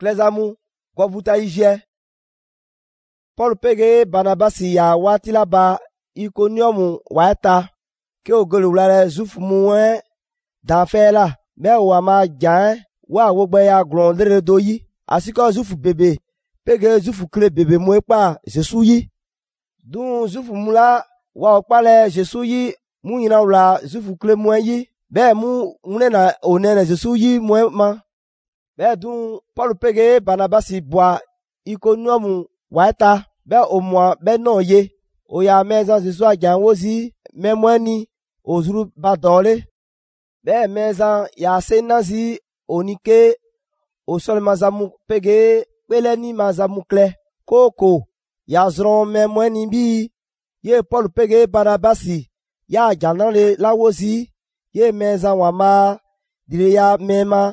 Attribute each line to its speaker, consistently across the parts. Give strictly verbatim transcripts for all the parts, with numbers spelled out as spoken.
Speaker 1: klezamu gɔvuta ijiɛ. Paul pege Barnabasi ya waati la ba Ikoniɔmu waa ta ke o gele wula lɛ Zufu mu wɛ danfɛ la bɛ o wa ma jan wa wogbɛ ya glɔn lere do yi asikɔ Zufu bebe pege Zufu kle bebe mu ekpa Jesu yi. Dun Zufu mu la wa o kpa lɛ Jesu yi mu nyina wula Zufu kle mu yi bɛ mu ŋune na o nɛnɛ Jesu yi mu ma. Bɛ dun Paul pege Barnabasi bua Ikoniɔmu waa ta bɛ o mua bɛ nɔ ye o ya mɛzan Jesu a jan wozi mɛ mɔɛ ni o zuru ba dɔɔle. Bɛ mɛzan ya se nazi o ni ke o sɔle mazamu pege kpelɛni mazamu klɛ koko ya zrɔn mɛ mɔɛ ni bi ye Paul pege Barnabasi ya janale la wozi ye mɛzan wa ma dire ya mɛma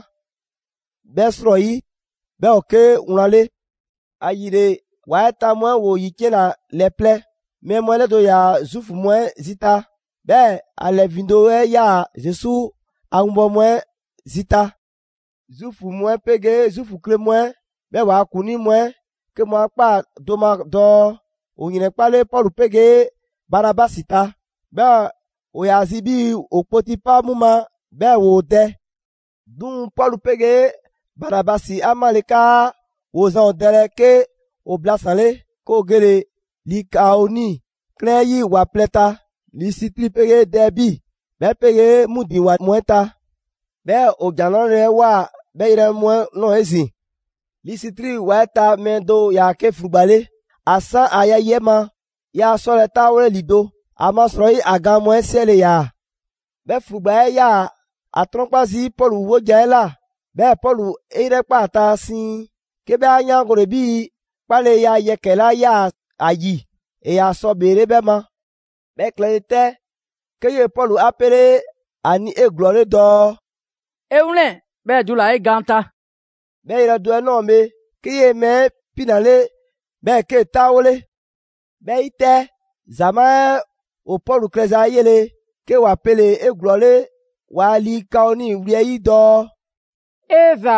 Speaker 1: bɛ srɔ yi bɛ o ke wlale a yire waa ta mɔɛ wo yi tiena lɛ plɛ mɛ mɔɛ le do ya Zufu mɔɛ zita bɛ a lɛ vindo wɛ ya Jesu a ŋubɔ mɔɛ zita. Zufu mɔɛ pege Zufu kle mɔɛ bɛ waa kuni mɔɛ ke mɔa kpa doma dɔ o nyinɛ kpale Paul pege Barnabasi ta bɛ o ya zi bi o kpoti pa mu ma bɛ wo dɛ. Dun Paul pege Barnabasi ama le ka wo zan o dɛrɛ ke o bilasale ko gele Likaoni klɛ yi wa plɛ ta Lisitri pege Dɛbi bɛ pege mudin wa mɔɛ ta bɛ o janɔ lɛ wa bɛ yɛrɛ mɔɛ nɔ ezin. Lisitri waa ta mɛ do ya ke furugbale asan a ya yɛ ma ya sɔlɛ ta wɛrɛ lido a ma sɔrɔ yi a gan mɔɛ sɛle ya bɛ furugba yɛ ya a trɔnkpa zi Paul wo jɛ la bɛ Paul e yɛrɛ kpa ta sin ke bɛ a nya gore bi kpale ya yɛkɛ la ya a yi e ya sɔ beere bɛ ma bɛ kilɛ tɛ ke ye Paul apele ani e glɔle dɔ
Speaker 2: ewune bɛ jula e ganta
Speaker 1: bɛ yɛrɛ do nɔ me ke ye mɛ pinale bɛ ke tawole bɛ itɛ zama o Paul klɛza yele ke wa pele e glɔle wa Likaoni wliɛ yi dɔ
Speaker 2: eza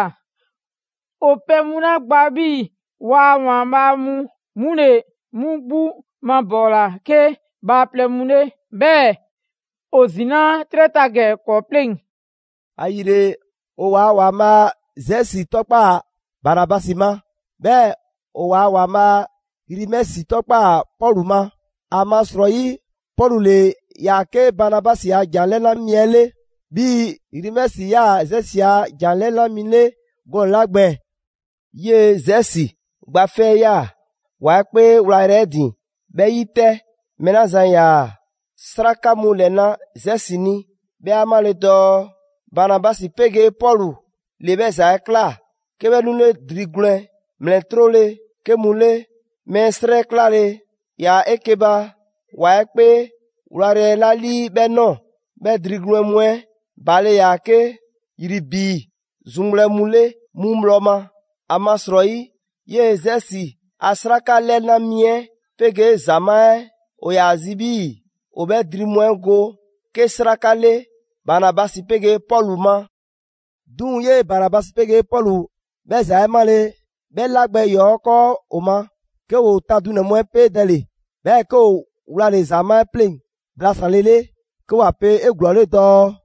Speaker 2: o pɛ muna gbabi wa wan ba mu mune mu gbu ma bɔla ke ba plɛ mune bɛ o zina trɛtagɛ kɔplen
Speaker 1: a yire o wa wa ma Zɛsi tɔkpa Barnabasi ma bɛ o wa wa ma Hirimɛsi tɔkpa Paul ma a ma sɔrɔ yi Paul le ya ke Barnabasi a janlɛ la miɛ le bi Hirimɛsi ya Zɛsi a janlɛ la mi le gɔn la gbɛ ye Zɛsi gbafɛ ya waa kpe wula yɛrɛ din bɛ yi tɛ mɛna zan ya saraka mu lɛ na Zɛsi ni bɛ a ma le dɔ Barnabasi pege Paul le bɛ zan kla ke bɛ nu le dirigulɛ mlɛtro le ke mu le mɛ srɛ kla le ya ekeba waa kpe wula yɛrɛ la li bɛ nɔ bɛ dirigulɛ muɛ bale ya ke yiribi zunglɛ mu le mu mlɔ ma a ma sɔrɔ yi ye Zɛsi a saraka lɛ na miɛ pege zama o ya zi bi o bɛ diri muɛ go ke saraka le Barnabasi pege Paul ma. Dun ye Barnabasi pege Paul bɛ zan ma le bɛ lagbɛ yɔ kɔ o ma ke o ta dunɛ muɛ pe dɛle bɛ ke o wula le zama plen bilasale le ke wa pe e glɔle dɔ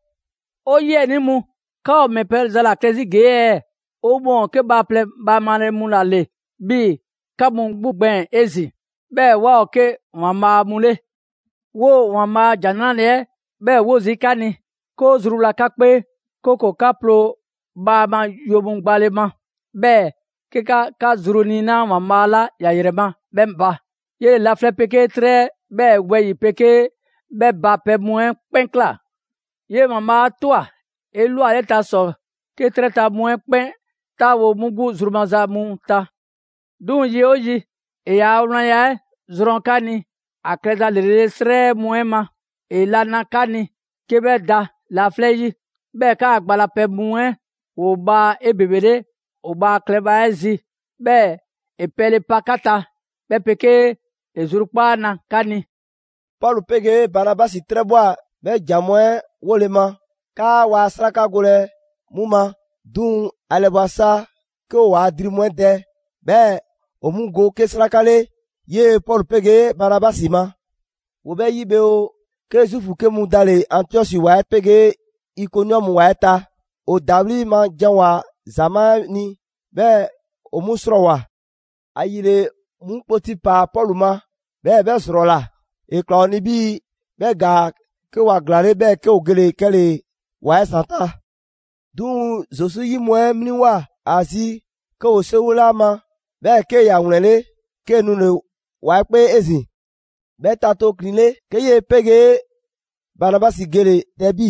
Speaker 2: o yɛ ni mu ka o mɛ pɛ zala klɛzi geɛ o mɔ ke ba plɛ ba ma le mu la le bi ka mu gbugbɛn ezi bɛ wa o ke wan ma mu le wo wan ma jana lɛ bɛ wo zi ka ni ko zuru la ka kpe koko ka plo ba ma yomu gbale ma bɛ ke ka ka zuru ni na wan ma la ya yɛrɛ ma bɛ ba ye laflɛ peke trɛ bɛ wɛyi peke bɛ ba pɛ muɛ kpɛnkla ye mama toa elu ale ta sɔ ke trɛ ta muɛ kpɛn ta wo mugu zurumaza mu ta dun ye o yi e ya wlã ya zrɔn ka ni a klɛza lere srɛ muɛ ma e lana ka ni ke bɛ da laflɛ yi bɛ ka agbala pɛ muɛ wo ba e bebede o ba klɛba zi bɛ e pɛle pa kata bɛ peke e zurukpa na ka ni.
Speaker 1: Paul pege Barnabasi trɛ bua bɛ jamɔɛ wole ma ka wa saraka golɛ mu ma dun alɛbua sa ke o wa diri moins dɛ bɛɛ o mu go ke sirakale ye Paul pege Barnabasi ma o bɛ yi be o ke Zufu ke mu dale Antiosi wa pege Iconium wa ta o dabli ma jan wa zamani bɛɛ o mu sɔrɔ wa a yire mu kpoti pa Paul ma bɛɛ bɛ sɔrɔ la ekplɔ ni bi bɛ ga ke wa glare bɛɛ ke o gele kɛle wa santa dun zosu yi mɔɛ mini wa azi ke o sewula ma bɛɛ ke ya ŋlɛle ke nu le wa kpe ezi bɛɛ ta to krile ke ye pege Barnabasi gele dɛbi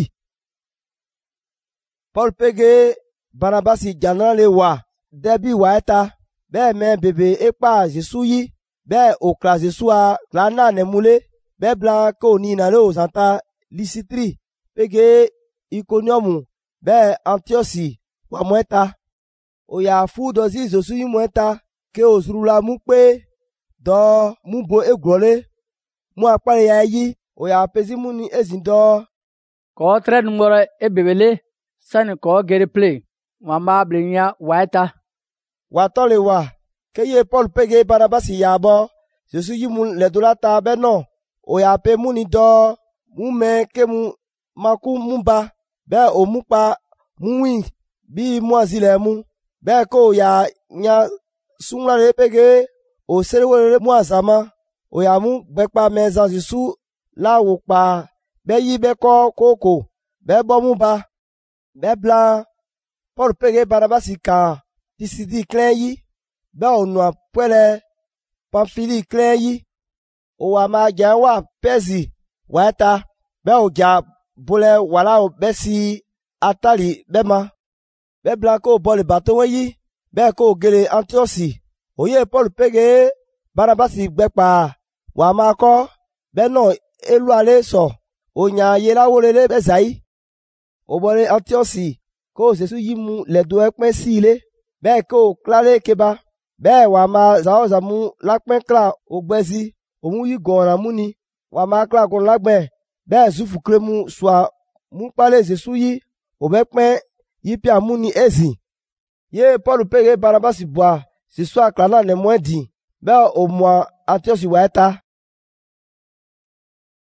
Speaker 1: Paul pege Barnabasi jana le wa dɛbi wa ta bɛɛ mɛ bebe ekpa Jesu yi bɛɛ o kla Jesu a kla na ne mule bɛɛ blan ke o ni na le o zanta Lisitri pege Iconium bɛɛ Antiosi wa mɔɛ ta o ya fu dɔ zi Jesu yi mɔɛ ta ke o zurula mu kpe dɔ mu bo eglɔle mu akpale ya yi o ya pezi mu ni ezin dɔ
Speaker 2: k'ɔ trɛ nuŋɔrɔ e bebele sani k'ɔ geri ple wọn b'a bilenya wa ta
Speaker 1: wa tɔ le wa ke ye Paul pege Barnabasi ya bɔ Jesu yi mu lɛdola ta bɛ nɔ o ya pe mu ni dɔ mu mɛ ke mu maku mu ba bɛɛ o mu kpa mu wi bi mu azi lɛ mu bɛɛ ko o ya nya sunwla le pege o serewele mu azama o ya mu gbɛkpa mɛ zan Jesu la wo kpa bɛɛ yi bɛ kɔ koko bɛɛ bɔ mu ba bɛɛ blan Paul pege Barnabasi kan Pisidi klɛn yi bɛɛ o nua pwɛlɛ Pamfili klɛn yi o wa ma jan wa Pɛzi wa ta bɛɛ o ja bolɛ wala o bɛ si atali bɛɛ ma bɛɛ blan ko bɔle bato yi bɛɛ ko gele Antiosi o ye Paul pege Barnabasi gbɛkpa wa ma kɔ bɛɛ nɔ elu ale sɔ o nya yela wolele bɛɛ zayi o bɔle Antiosi ko Jesu yi mu lɛdo ɛkpɛn si le bɛɛ ko klale keba bɛɛ wa ma zao zamu lakpɛn kla o gbɛzi o mu yi gɔna mu ni wa ma kla gɔn lagbɛn bɛɛ Zufu kle mu sua mu kpale Jesu yi o bɛ kpɛn yi pia mu ni ezi ye Paul pege Barnabasi bua Jesu akla na ne mɔɛ di bɛɛ o mɔ Antiosi wa ta